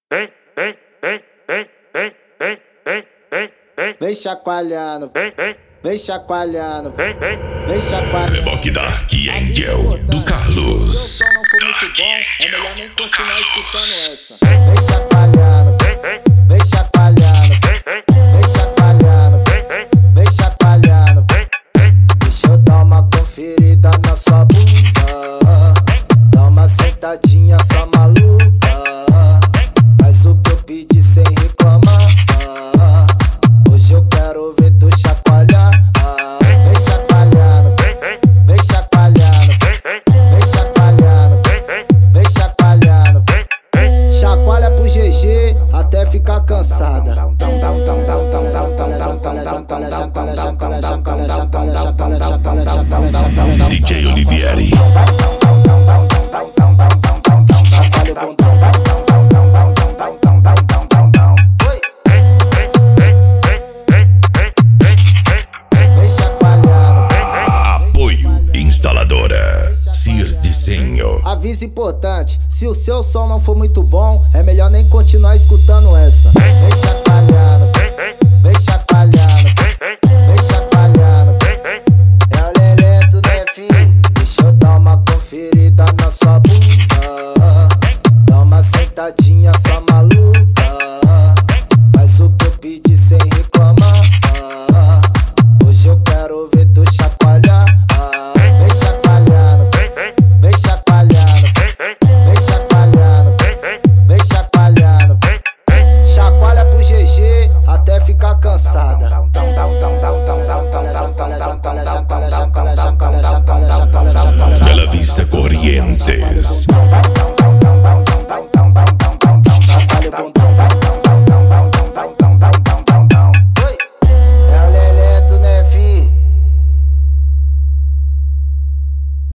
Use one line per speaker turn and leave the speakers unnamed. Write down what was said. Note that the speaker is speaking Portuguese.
Vem chacoalhando, vem chacoalhando, vem chacoalhando.
Reboque Dark Angel do Carlos.
Se o som não for muito bom, é melhor nem continuar escutando essa. Vem chacoalhando, vem chacoalhando, vem chacoalhando, vem chacoalhando. Deixa eu dar uma conferida na sua bunda. Dá uma sentadinha só maluca. Faz o que eu pedi sem reclamar. Hoje eu quero ver tu chacoalhar. Vem chacoalhando, vem chacoalhando, vem chacoalhando, vem chacoalhando. Chacoalha pro GG até ficar cansada.
DJ Olivieri. Instaladora Cir Desenho.
Aviso importante: se o seu som não for muito bom, é melhor nem continuar escutando essa. Vem chacoalhando, vem chacoalhando, vem chacoalhando. É o Leleto, né, filho? Deixa eu dar uma conferida na sua bunda. Dá uma sentadinha só maluca. Faz o que eu pedi sem reclamar. Hoje eu quero ver tu chacoalhar. Vem chacoalhando, vem chacoalhando, vem chacoalhando, vem chacoalhando. Chacoalha pro GG até ficar cansada.
Bela Vista Corrientes.
Chacoalha o bumbum,